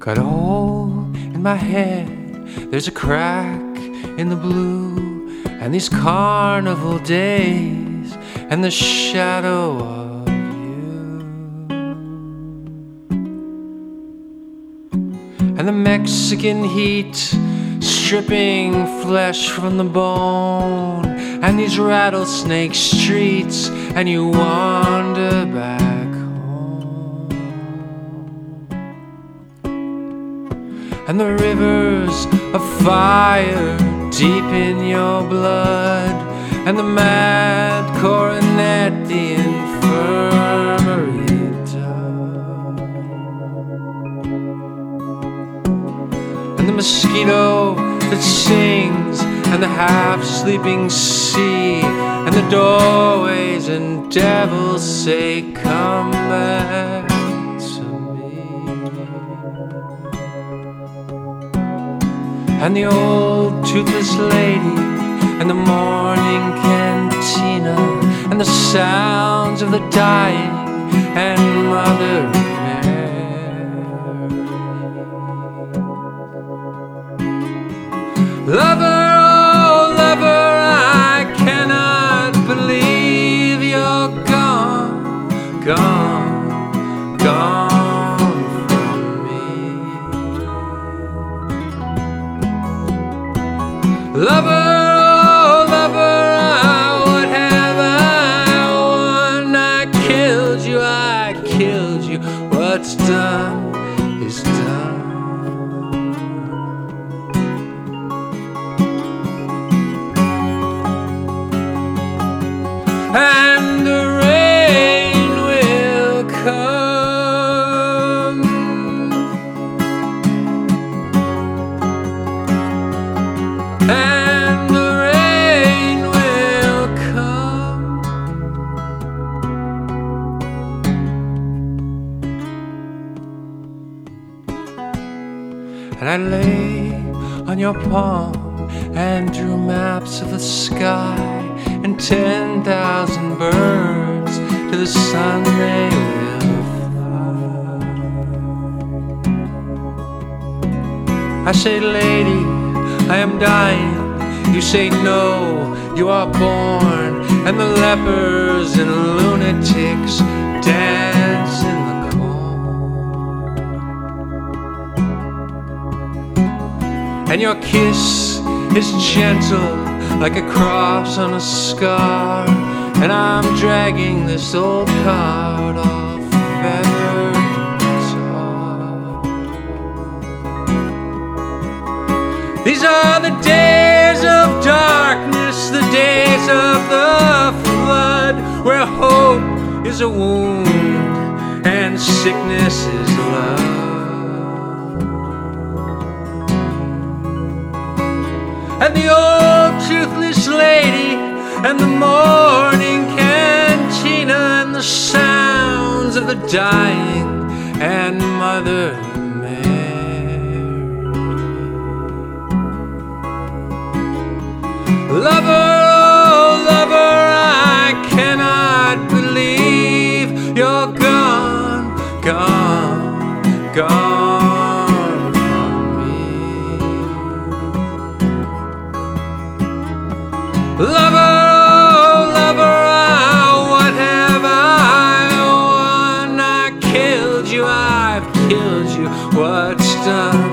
Got a hole in my head, there's a crack in the blue, and these carnival days and the shadow of you, and the Mexican heat stripping flesh from the bone, and these rattlesnake streets, and you wander back home, and the rivers of fire deep in your blood, and the mad coronet the infirmary dug, and the mosquito that sings, and the half-sleeping sea, and the doorways and devils say, come back to me, and the old toothless lady, and the morning cantina, and the sounds of the dying, and Mother Mary. Lover, oh lover, I cannot believe you're gone, gone, gone from me. Lover, oh lover, what have I won? I killed you, what's done is done. And the rain will come, and the rain will come, and I lay on your palm and drew maps of the sky, and 10,000 birds to the sun they will fly. I say, lady, I am dying. You say, no, you are born. And the lepers and lunatics dance in the corn, and your kiss is gentle like a cross on a scar, and I'm dragging this old card off feathered guitar. These are the days of darkness, the days of the flood, where hope is a wound and sickness is love. And the old toothless lady, and the morning cantina, and the sounds of the dying, and Mother Mary. Lover, oh lover, I cannot believe you're gone, gone, gone from me. Lover, oh lover, what have I won? I killed you, I've killed you, what's done